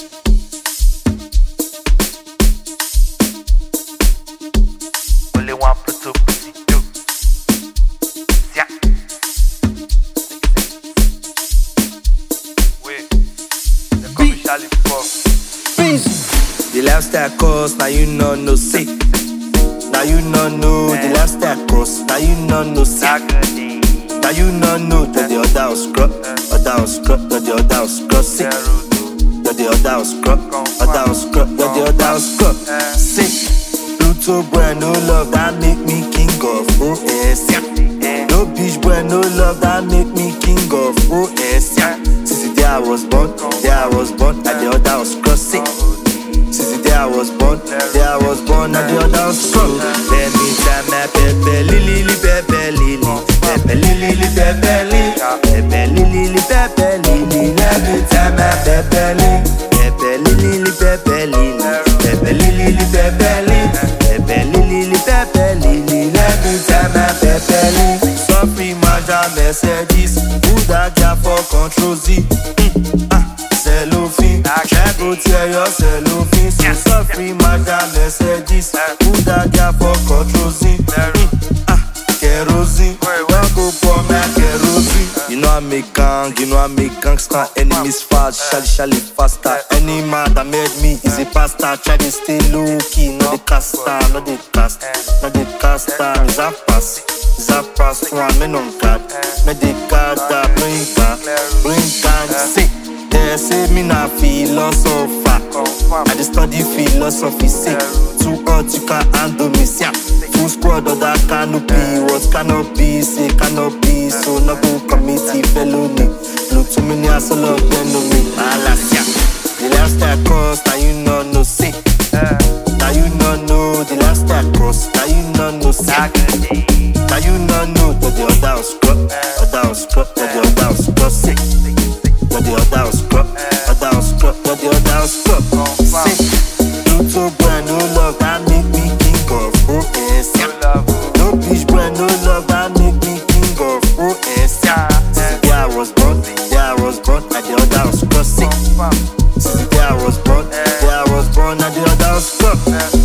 Only one plus two plus two. Yeah. Wait. They call me Charlie Pop. The lifestyle cost, now you no sick. Now you know the lifestyle cost, now you no sick. Now you know that the other was scrub, that the other was scrub sick. That the other was scrub, that the other was scrub sick. Pluto boy, no love, that make me king of OS. No bitch boy, no love, that make me king of OS. Since the day I was born, and the other was scrub sick. Since the day I was born, and the other was scrub. Let me tell my pepe lily, pepe lily, pepe lily, pepe lily, pepe lily, pepe lily. Let me tell my pepe lily, pepe lily, pepe lily, pepe lily, pepe lily, pepe lily, pepe lily. Let me tell my pepe lily. Suffering Maja Mercedes, who that guy for Control Z? Cellophane, try go tear your cellophane. So suffering Maja Mercedes, who that guy for Control Z? Kerosene, don't go for my kerosene. You know I make gangster, enemies fast, Charlie faster. Any man that made me is a pastor. Try to stay low key, not the caster, not the caster. Is a pass one, men on guard. Me the guard that bring down, sick. They say me na philosopher. I just study philosophy, sick. Too hot, you can't handle me, sick. Full squad of that canopy. What cannot be, say cannot be. So no go committee felony. Look too many as a lot of enemy. Alasia. The lifestyle cost, now you no sick. Now you know the lifestyle cost, now you no sick. Now you know that the other was scrub, that the other was scrub sick. That the other was scrub, that the other was scrub sick. Pluto boy, no love, that make me king of OS. No bitch boy, no love, that make me king of OS. Since the day I was born, and the other was scrub sick. Since the day I was born, and the other was scrub.